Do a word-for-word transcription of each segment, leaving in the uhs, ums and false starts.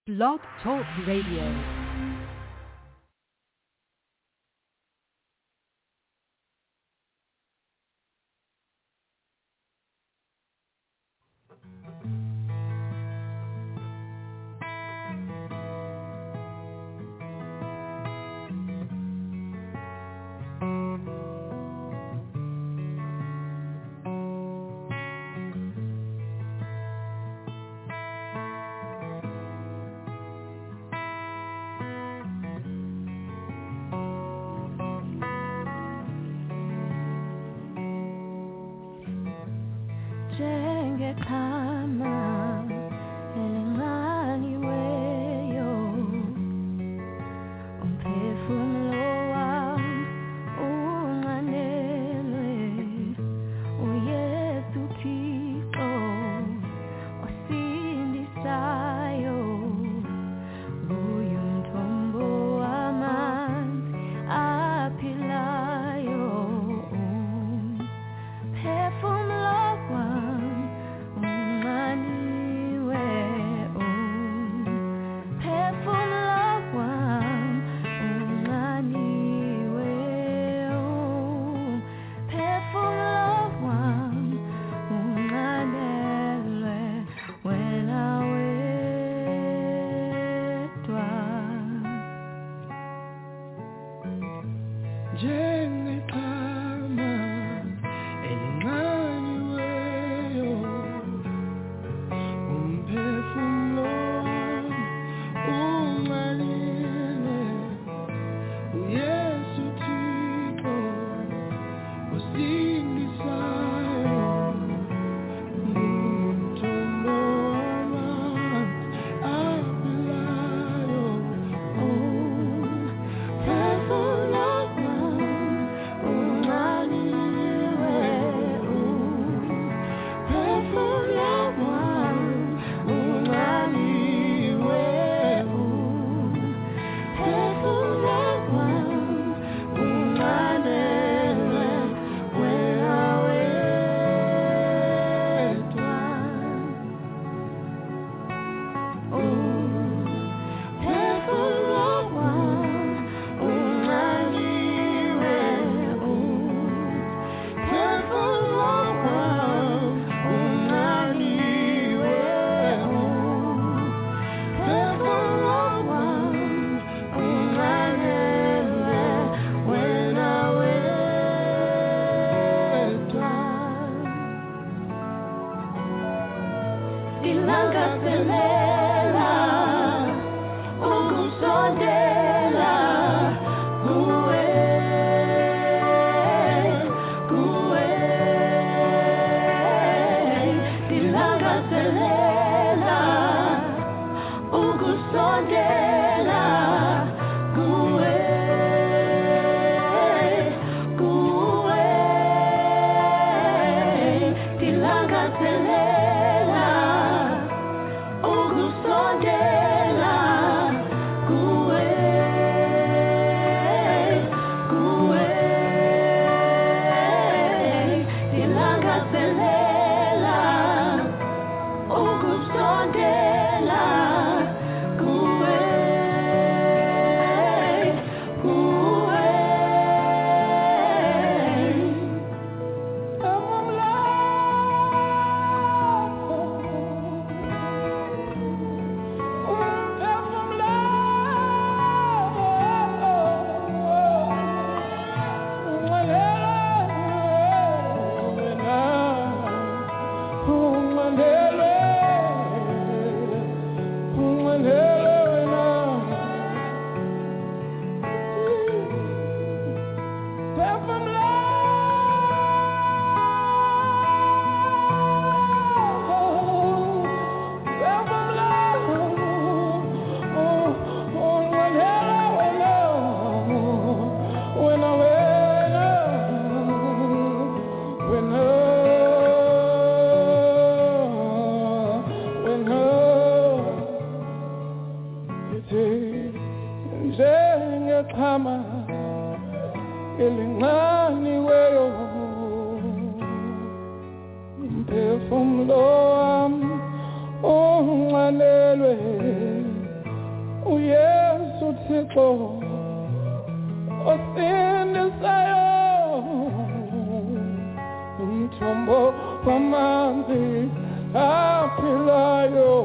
Blog Talk Radio. Umphefumulo wami unganelwe for a sin desire. Un tombo pamandi apilayo.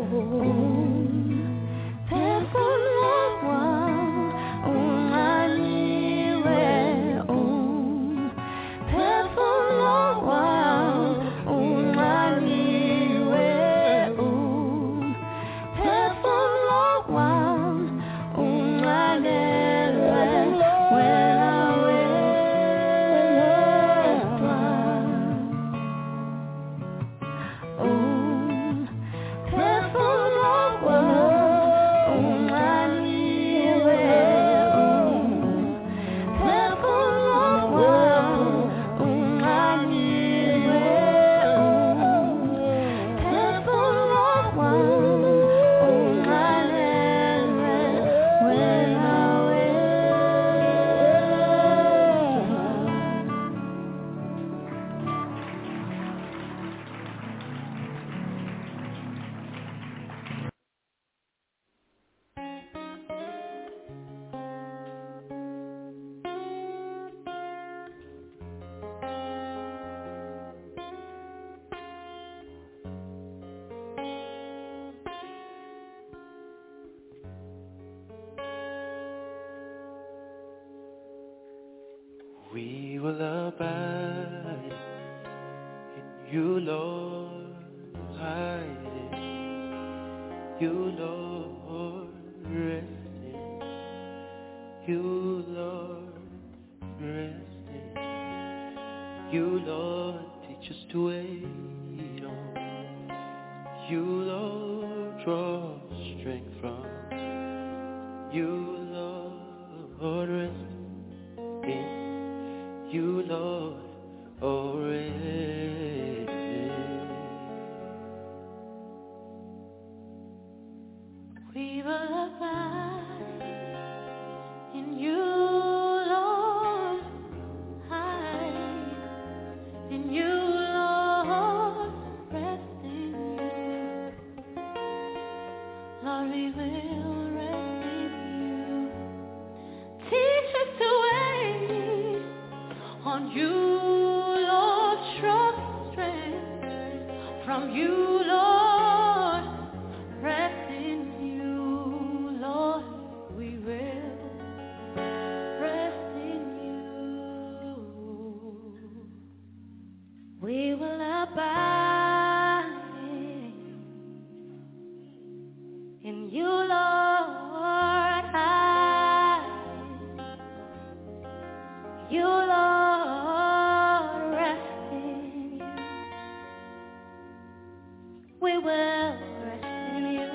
We will abide in you, Lord, hide in you, Lord, rest in you, Lord, rest in you, Lord, teach us to wait on you, Lord, draw strength from you, Lord, rest in you, Lord, oh, rest. We will abide in you, Lord, hide in you, Lord, rest in you. Lord, we will rest in you. Teach us to wait on you, Lord, trust strength from you, Lord, rest in you, Lord, we will rest in you. We will abide in you, Lord, hide you, Lord, rest in you. We will rest in you.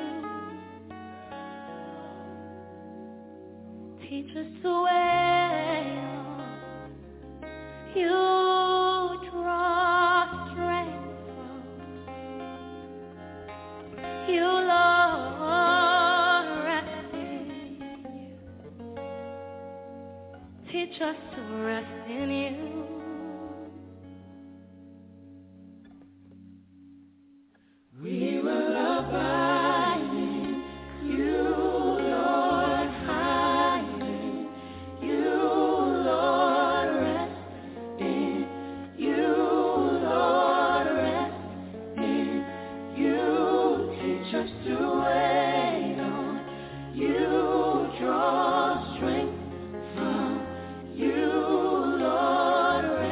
Teach us to wait on you, draw strength from you, Lord, rest in you. Teach us to rest in you. We will abide in you, Lord, hide in you, Lord, rest in you, Lord, rest in you. Teach us to wait on you, draw strength from you, Lord,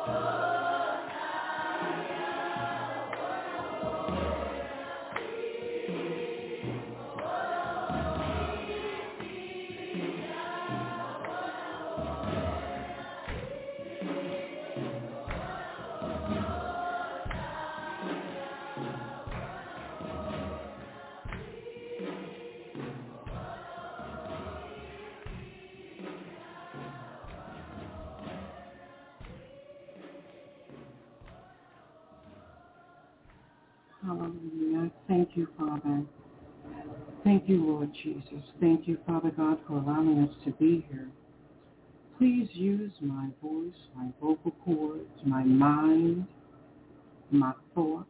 Hallelujah. Thank you, Father. Thank you, Lord Jesus. Thank you, Father God, for allowing us to be here. Please use my voice, my vocal cords, my mind, my thoughts,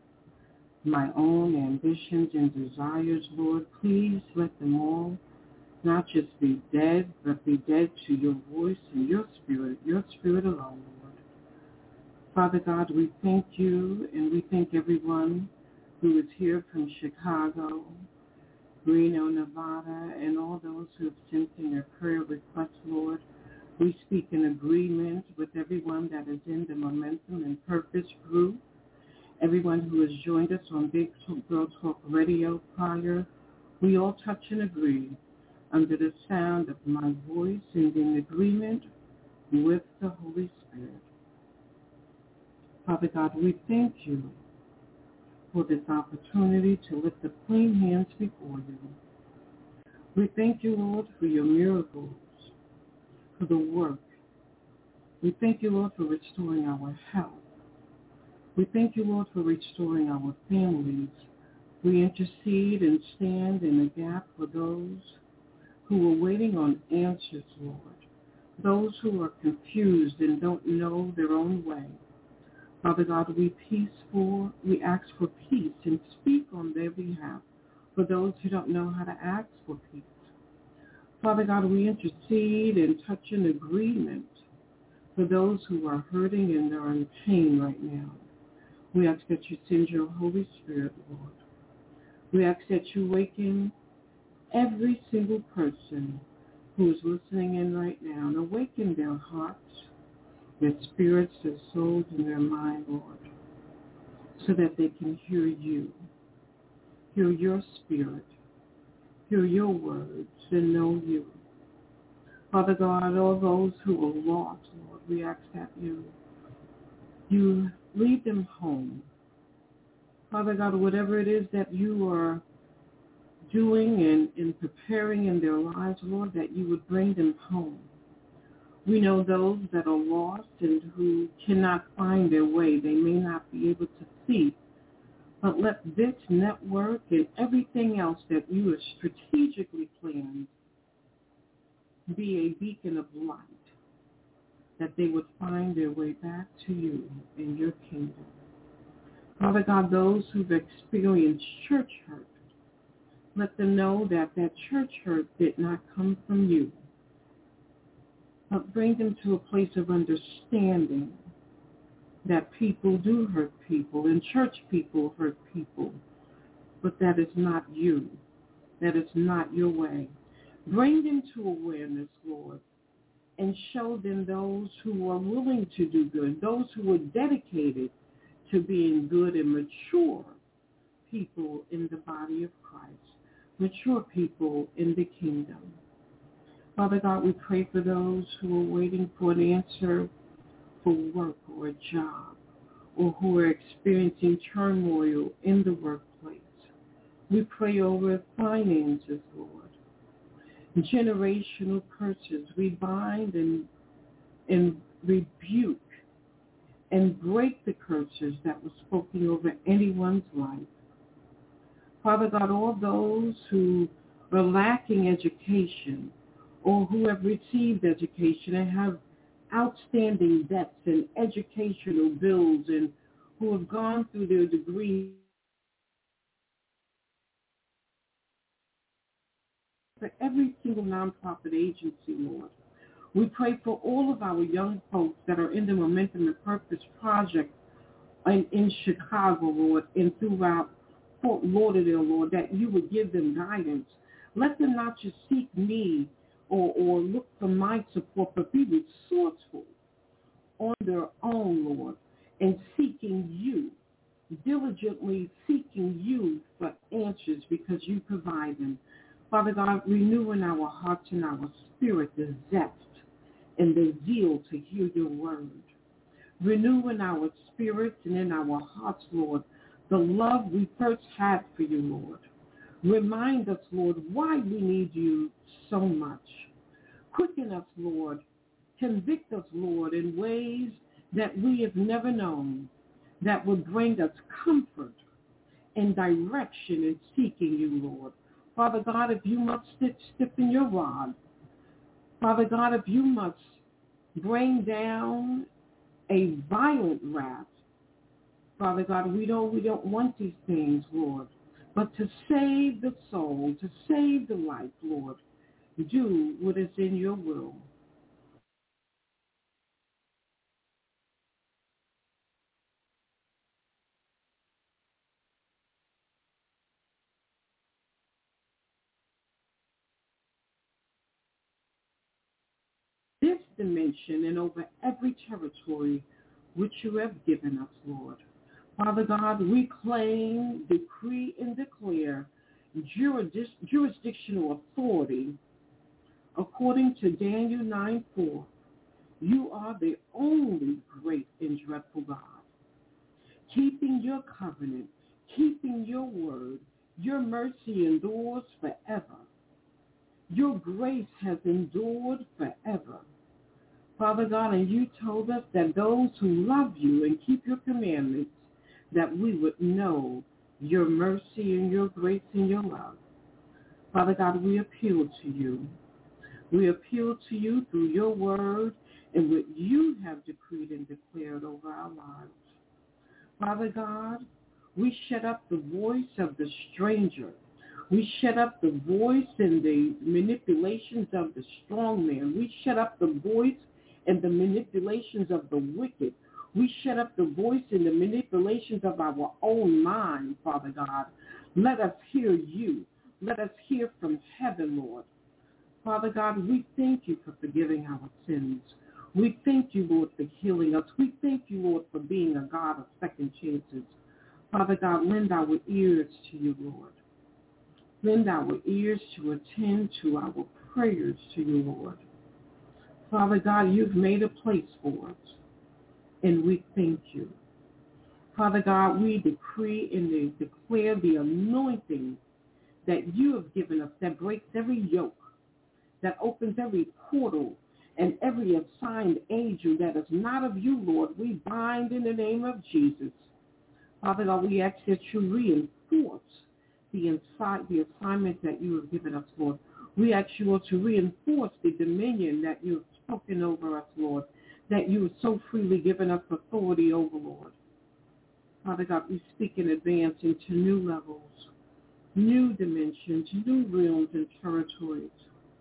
my own ambitions and desires, Lord. Please let them all not just be dead, but be dead to your voice and your spirit, your spirit alone, Lord. Father God, we thank you and we thank everyone who is here from Chicago, Reno, Nevada, and all those who have sent in their prayer requests, Lord. We speak in agreement with everyone that is in the Momentum and Purpose group, everyone who has joined us on Big Girl Talk Radio prior. We all touch and agree under the sound of my voice and in agreement with the Holy Spirit. Father God, we thank you for this opportunity to lift up clean hands before you. We thank you, Lord, for your miracles, for the work. We thank you, Lord, for restoring our health. We thank you, Lord, for restoring our families. We intercede and stand in the gap for those who are waiting on answers, Lord, those who are confused and don't know their own way. Father God, we peaceful, we ask for peace and speak on their behalf for those who don't know how to ask for peace. Father God, we intercede and touch in agreement for those who are hurting and are in pain right now. We ask that you send your Holy Spirit, Lord. We ask that you waken every single person who is listening in right now and awaken their hearts, their spirits, their souls, and their mind, Lord, so that they can hear you, hear your spirit, hear your words, and know you. Father God, all those who are lost, Lord, we ask that you, you lead them home. Father God, whatever it is that you are doing and, and preparing in their lives, Lord, that you would bring them home. We know those that are lost and who cannot find their way. They may not be able to see. But let this network and everything else that you have strategically planned be a beacon of light, that they would find their way back to you in your kingdom. Father God, those who've experienced church hurt, let them know that that church hurt did not come from you. But bring them to a place of understanding that people do hurt people and church people hurt people, but that is not you. That is not your way. Bring them to awareness, Lord, and show them those who are willing to do good, those who are dedicated to being good and mature people in the body of Christ, mature people in the kingdom. Father God, we pray for those who are waiting for an answer for work or a job, or who are experiencing turmoil in the workplace. We pray over finances, Lord. Generational curses, we bind and, and rebuke and break the curses that were spoken over anyone's life. Father God, all those who are lacking education, or who have received education and have outstanding debts and educational bills, and who have gone through their degree, for every single nonprofit agency, Lord. We pray for all of our young folks that are in the Momentum and Purpose Project in, in Chicago, Lord, and throughout Fort Lauderdale, Lord, that you would give them guidance. Let them not just seek me Or, or look for my support, but be resourceful on their own, Lord, and seeking you, diligently seeking you for answers because you provide them. Father God, renew in our hearts and our spirit the zest and the zeal to hear your word. Renew in our spirits and in our hearts, Lord, the love we first had for you, Lord. Remind us, Lord, why we need you so much. Quicken us, Lord. Convict us, Lord, in ways that we have never known, that would bring us comfort and direction in seeking you, Lord. Father God, if you must stiffen your rod, Father God, if you must bring down a violent wrath, Father God, we don't, we don't want these things, Lord, but to save the soul, to save the life, Lord, do what is in your will. This dimension and over every territory which you have given us, Lord. Father God, we claim, decree, and declare jurisdic- jurisdictional authority according to Daniel nine four. You are the only great and dreadful God, keeping your covenant, keeping your word. Your mercy endures forever. Your grace has endured forever. Father God, and you told us that those who love you and keep your commandments, that we would know your mercy and your grace and your love. Father God, we appeal to you. We appeal to you through your word and what you have decreed and declared over our lives. Father God, we shut up the voice of the stranger. We shut up the voice and the manipulations of the strong man. We shut up the voice and the manipulations of the wicked. We shut up the voice and the manipulations of our own mind, Father God. Let us hear you. Let us hear from heaven, Lord. Father God, we thank you for forgiving our sins. We thank you, Lord, for healing us. We thank you, Lord, for being a God of second chances. Father God, lend our ears to you, Lord. Lend our ears to attend to our prayers to you, Lord. Father God, you've made a place for us, and we thank you. Father God, we decree and declare the anointing that you have given us that breaks every yoke, that opens every portal, and every assigned angel that is not of you, Lord, we bind in the name of Jesus. Father God, we ask that you reinforce the, inside, the assignment that you have given us, Lord. We ask you, Lord, to reinforce the dominion that you have spoken over us, Lord, that you have so freely given us authority over, Lord. Father God, we speak in advance into new levels, new dimensions, new realms and territories.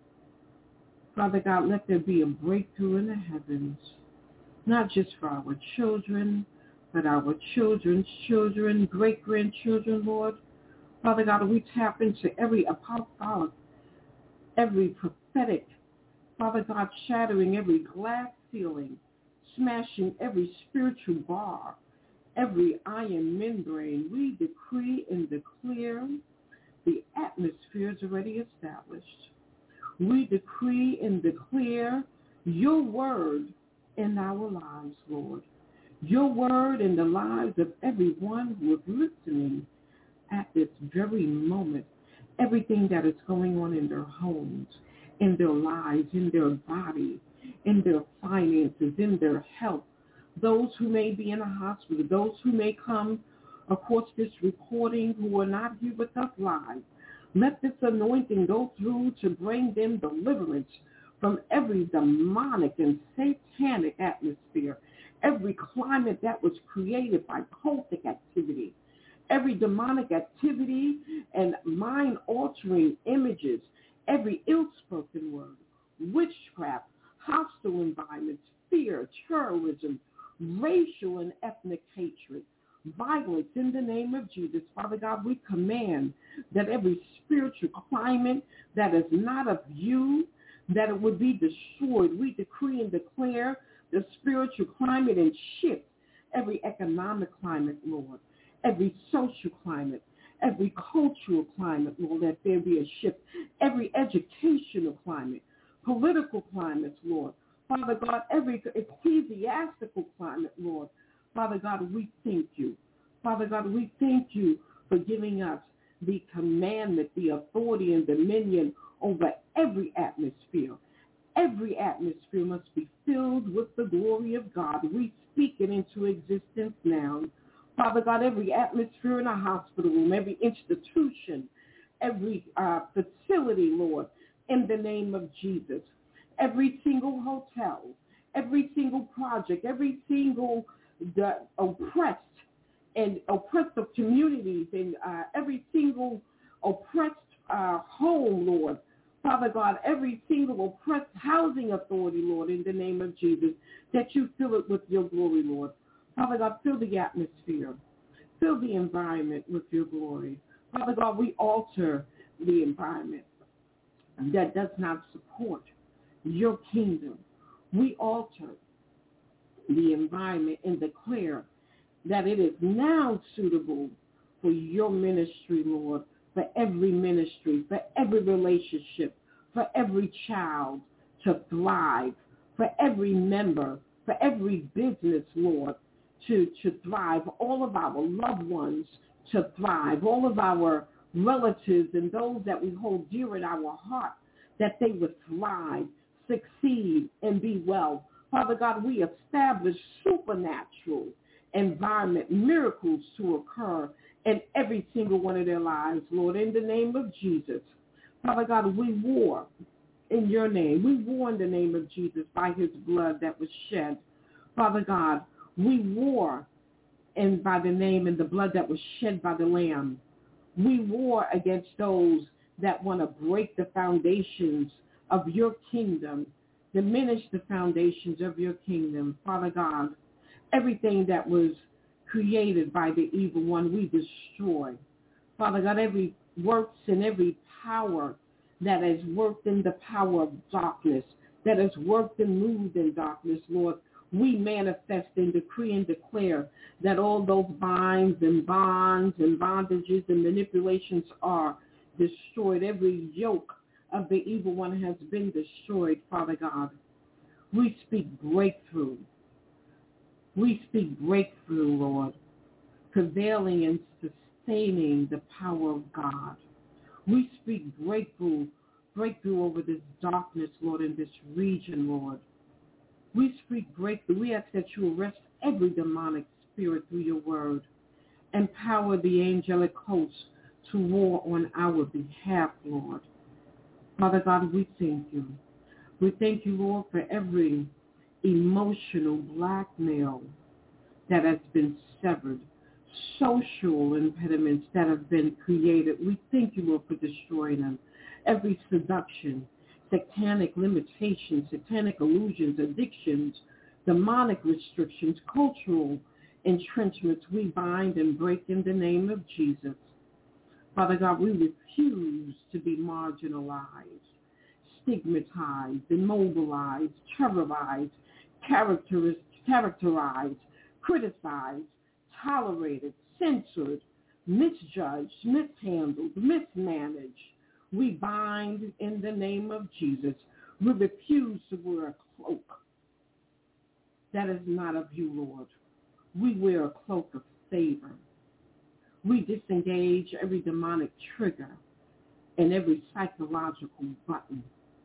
Father God, let there be a breakthrough in the heavens, not just for our children, but our children's children, great-grandchildren, Lord. Father God, we tap into every apostolic, every prophetic, Father God, shattering every glass ceiling, smashing every spiritual bar, every iron membrane. We decree and declare the atmosphere is already established. We decree and declare your word in our lives, Lord. Your word in the lives of everyone who is listening at this very moment. Everything that is going on in their homes, in their lives, in their body, in their finances, in their health. Those who may be in a hospital, those who may come across this recording who are not here with us live. Let this anointing go through to bring them deliverance from every demonic and satanic atmosphere, every climate that was created by cultic activity, every demonic activity and mind-altering images, every ill-spoken word, witchcraft, hostile environments, fear, terrorism, racial and ethnic hatred, violence in the name of Jesus. Father God, we command that every spiritual climate that is not of you, that it would be destroyed. We decree and declare the spiritual climate and shift every economic climate, Lord, every social climate, every cultural climate, Lord, that there be a shift, every educational climate, political climates, Lord. Father God, every ecclesiastical climate, Lord. Father God, we thank you. Father God, we thank you for giving us the commandment, the authority and dominion over every atmosphere. Every atmosphere must be filled with the glory of God. We speak it into existence now. Father God, every atmosphere in a hospital room, every institution, every uh, facility, Lord, in the name of Jesus. Every single hotel, every single project, every single the oppressed and oppressed of communities and uh, every single oppressed uh, home, Lord. Father God, every single oppressed housing authority, Lord, in the name of Jesus, that you fill it with your glory, Lord. Father God, fill the atmosphere. Fill the environment with your glory. Father God, we alter the environment that does not support your kingdom. We alter the environment and declare that it is now suitable for your ministry, Lord, for every ministry, for every relationship, for every child to thrive, for every member, for every business, Lord, to, to thrive, all of our loved ones to thrive, all of our relatives and those that we hold dear in our heart, that they would thrive, succeed, and be well. Father God, we establish supernatural environment, miracles to occur in every single one of their lives, Lord, in the name of Jesus. Father God, we war in your name. We war in the name of Jesus by his blood that was shed. Father God, we war and by the name and the blood that was shed by the Lamb. We war against those that want to break the foundations of your kingdom, diminish the foundations of your kingdom. Father God, everything that was created by the evil one, we destroy. Father God, every works and every power that has worked in the power of darkness, that has worked and moved in darkness, Lord, we manifest and decree and declare that all those binds and bonds and bondages and manipulations are destroyed. Every yoke of the evil one has been destroyed, Father God. We speak breakthrough. We speak breakthrough, Lord, prevailing and sustaining the power of God. We speak breakthrough, breakthrough over this darkness, Lord, in this region, Lord. We speak breakthrough. We ask that you arrest every demonic spirit through your word. Empower the angelic hosts to war on our behalf, Lord. Father God, we thank you. We thank you, Lord, for every emotional blackmail that has been severed, social impediments that have been created. We thank you, Lord, for destroying them. Every seduction, satanic limitations, satanic illusions, addictions, demonic restrictions, cultural entrenchments, we bind and break in the name of Jesus. Father God, we refuse to be marginalized, stigmatized, immobilized, terrorized, characterized, criticized, tolerated, censored, misjudged, mishandled, mismanaged. We bind in the name of Jesus. We refuse to wear a cloak that is not of you, Lord. We wear a cloak of favor. We disengage every demonic trigger and every psychological button.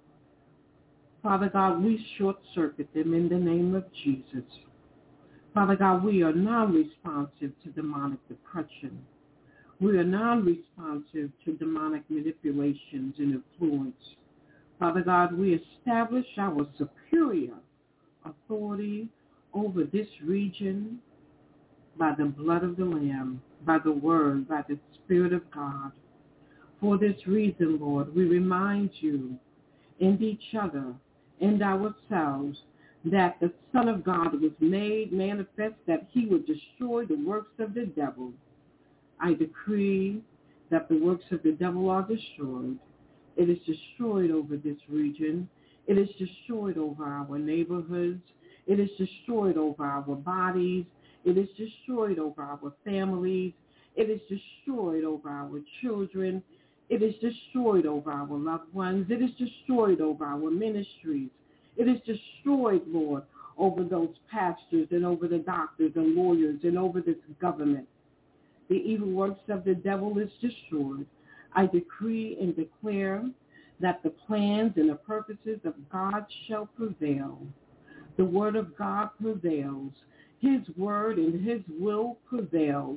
Father God, we short-circuit them in the name of Jesus. Father God, we are non-responsive to demonic depression. We are non-responsive to demonic manipulations and influence. Father God, we establish our superior authority over this region by the blood of the Lamb, by the word, by the Spirit of God. For this reason, Lord, we remind you and each other and ourselves that the Son of God was made manifest that he would destroy the works of the devil. I decree that the works of the devil are destroyed. It is destroyed over this region. It is destroyed over our neighborhoods. It is destroyed over our bodies. It is destroyed over our families. It is destroyed over our children. It is destroyed over our loved ones. It is destroyed over our ministries. It is destroyed, Lord, over those pastors and over the doctors and lawyers and over this government. The evil works of the devil is destroyed. I decree and declare that the plans and the purposes of God shall prevail. The word of God prevails. His word and his will prevails.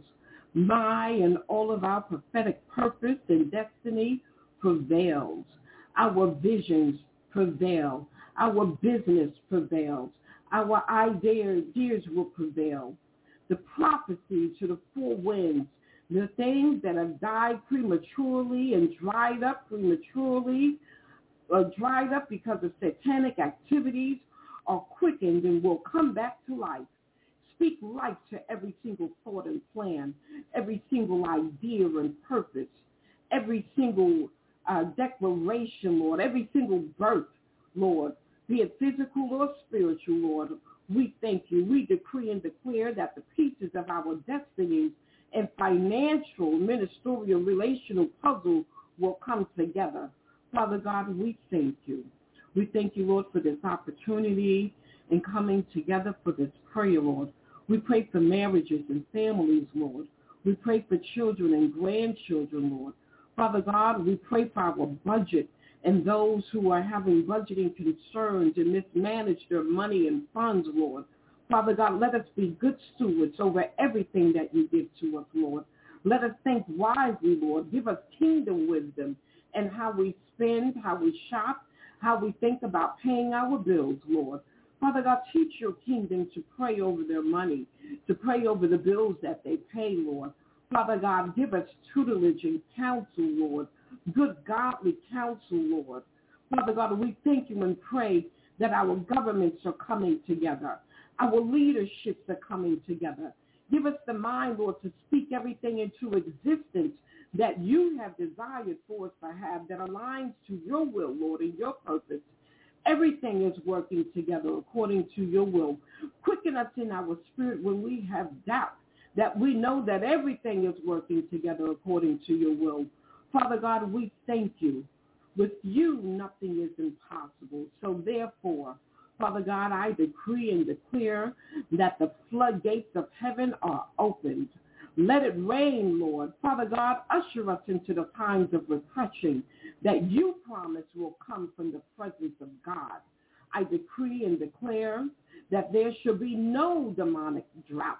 My and all of our prophetic purpose and destiny prevails. Our visions prevail. Our business prevails. Our ideas will prevail. The prophecy to the four winds, the things that have died prematurely and dried up prematurely, or dried up because of satanic activities, are quickened and will come back to life. Speak life to every single thought and plan, every single idea and purpose, every single uh, declaration, Lord, every single birth, Lord, be it physical or spiritual, Lord. We thank you. We decree and declare that the pieces of our destinies and financial, ministerial, relational puzzle will come together. Father God, we thank you. We thank you, Lord, for this opportunity and coming together for this prayer, Lord. We pray for marriages and families, Lord. We pray for children and grandchildren, Lord. Father God, we pray for our budget and those who are having budgeting concerns and mismanage their money and funds, Lord. Father God, let us be good stewards over everything that you give to us, Lord. Let us think wisely, Lord. Give us kingdom wisdom and how we spend, how we shop, how we think about paying our bills, Lord. Father God, teach your kingdom to pray over their money, to pray over the bills that they pay, Lord. Father God, give us tutelage and counsel, Lord, good godly counsel, Lord. Father God, we thank you and pray that our governments are coming together. Our leaderships are coming together. Give us the mind, Lord, to speak everything into existence that you have desired for us to have that aligns to your will, Lord, and your purpose. Everything is working together according to your will. Quicken us in our spirit when we have doubt, that we know that everything is working together according to your will. Father God, we thank you. With you, nothing is impossible. So therefore, Father God, I decree and declare that the floodgates of heaven are opened. Let it rain, Lord. Father God, usher us into the times of refreshing that you promise will come from the presence of God. I decree and declare that there shall be no demonic droughts,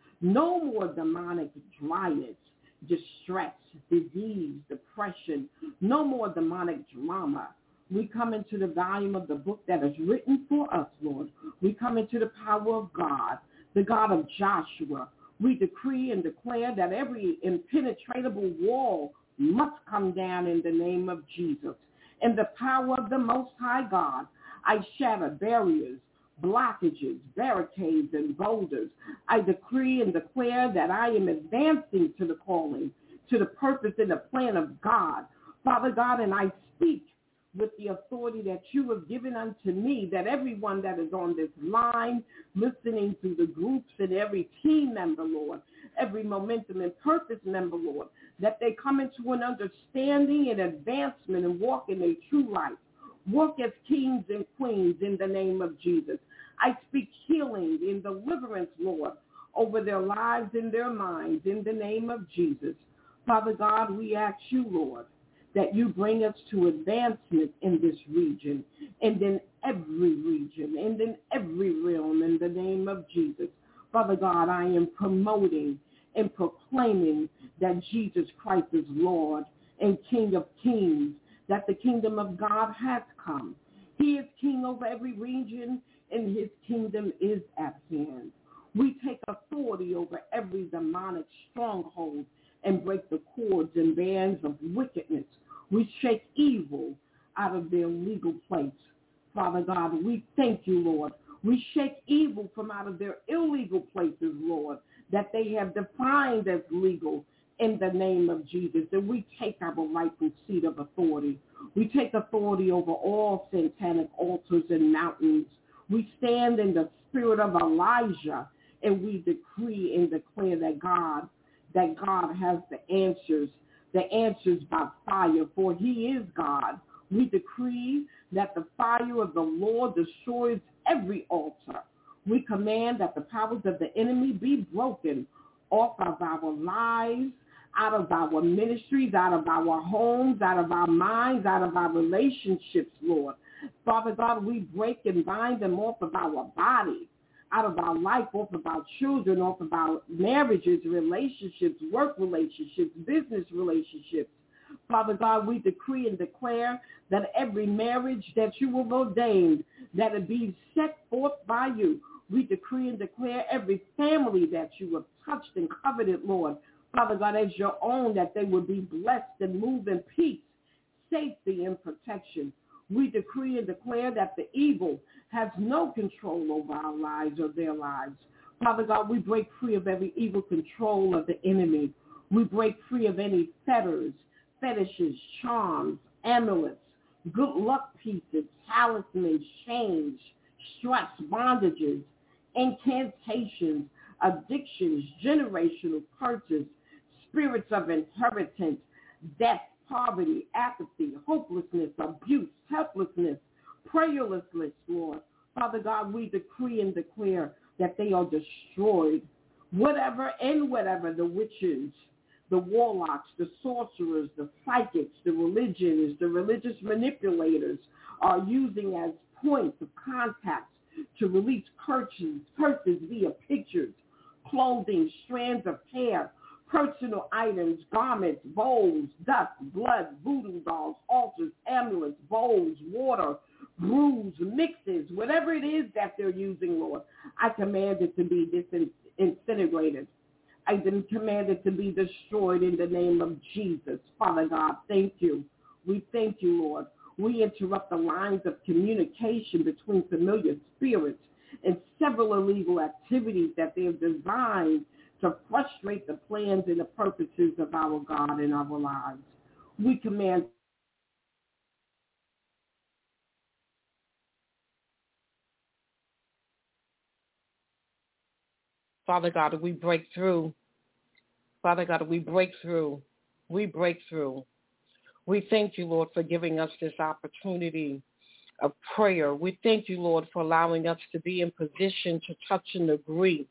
no more demonic dryness, distress, disease, depression, no more demonic drama. We come into the volume of the book that is written for us, Lord. We come into the power of God, the God of Joshua. We decree and declare that every impenetrable wall must come down in the name of Jesus. In the power of the Most High God, I shatter barriers, blockages, barricades, and boulders. I decree and declare that I am advancing to the calling, to the purpose and the plan of God. Father God, and I speak with the authority that you have given unto me, that everyone that is on this line, listening to the groups and every team member, Lord, every momentum and purpose member, Lord, that they come into an understanding and advancement and walk in a true life. Walk as kings and queens in the name of Jesus. I speak healing and deliverance, Lord, over their lives and their minds in the name of Jesus. Father God, we ask you, Lord, that you bring us to advancement in this region and in every region and in every realm in the name of Jesus. Father God, I am promoting and proclaiming that Jesus Christ is Lord and King of kings, that the kingdom of God has come. He is king over every region, and his kingdom is at hand. We take authority over every demonic stronghold and break the cords and bands of wickedness. We shake evil out of their legal place. Father God, we thank you, Lord. We shake evil from out of their illegal places, Lord, that they have defined as legal in the name of Jesus. And we take our rightful seat of authority. We take authority over all satanic altars and mountains. We stand in the spirit of Elijah, and we decree and declare that God, that God has the answers, the answers by fire, for he is God. We decree that the fire of the Lord destroys every altar. We command that the powers of the enemy be broken off of our lives, out of our ministries, out of our homes, out of our minds, out of our relationships, Lord. Father God, we break and bind them off of our body, out of our life, off of our children, off of our marriages, relationships, work relationships, business relationships. Father God, we decree and declare that every marriage that you have ordained, that it be set forth by you. We decree and declare every family that you have touched and coveted, Lord, Father God, as your own, that they will be blessed and move in peace, safety, and protection. We decree and declare that the evil has no control over our lives or their lives. Father God, we break free of every evil control of the enemy. We break free of any fetters, fetishes, charms, amulets, good luck pieces, talismans, chains, straps, bondages, incantations, addictions, generational curses, spirits of inheritance, death, poverty, apathy, hopelessness, abuse, helplessness, prayerlessness, Lord. Father God, we decree and declare that they are destroyed. Whatever and whatever the witches, the warlocks, the sorcerers, the psychics, the religions, the religious manipulators are using as points of contact to release curses, curses via pictures, clothing, strands of hair, personal items, garments, bowls, dust, blood, voodoo dolls, altars, amulets, bowls, water, brews, mixes, whatever it is that they're using, Lord, I command it to be disintegrated. I command it to be destroyed in the name of Jesus. Father God, thank you. We thank you, Lord. We interrupt the lines of communication between familiar spirits and several illegal activities that they have designed to frustrate the plans and the purposes of our God in our lives. We command Father God, we break through. Father God, we break through. We break through. We thank you, Lord, for giving us this opportunity of prayer. We thank you, Lord, for allowing us to be in position to touch and agree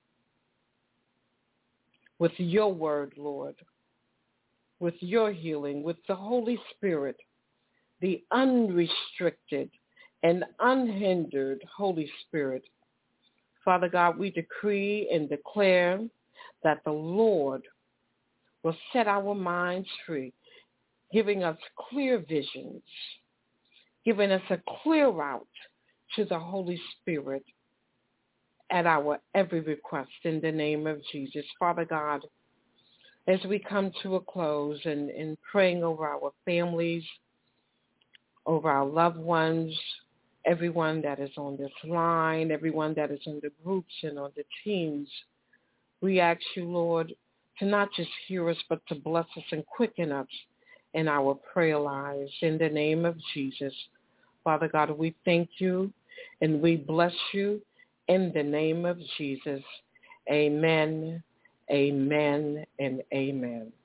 with your word, Lord, with your healing, with the Holy Spirit, the unrestricted and unhindered Holy Spirit. Father God, we decree and declare that the Lord will set our minds free, giving us clear visions, giving us a clear route to the Holy Spirit at our every request in the name of Jesus. Father God, as we come to a close and, and praying over our families, over our loved ones, everyone that is on this line, everyone that is in the groups and on the teams, we ask you, Lord, to not just hear us, but to bless us and quicken us in our prayer lives in the name of Jesus. Father God, we thank you and we bless you in the name of Jesus. Amen, amen, and amen.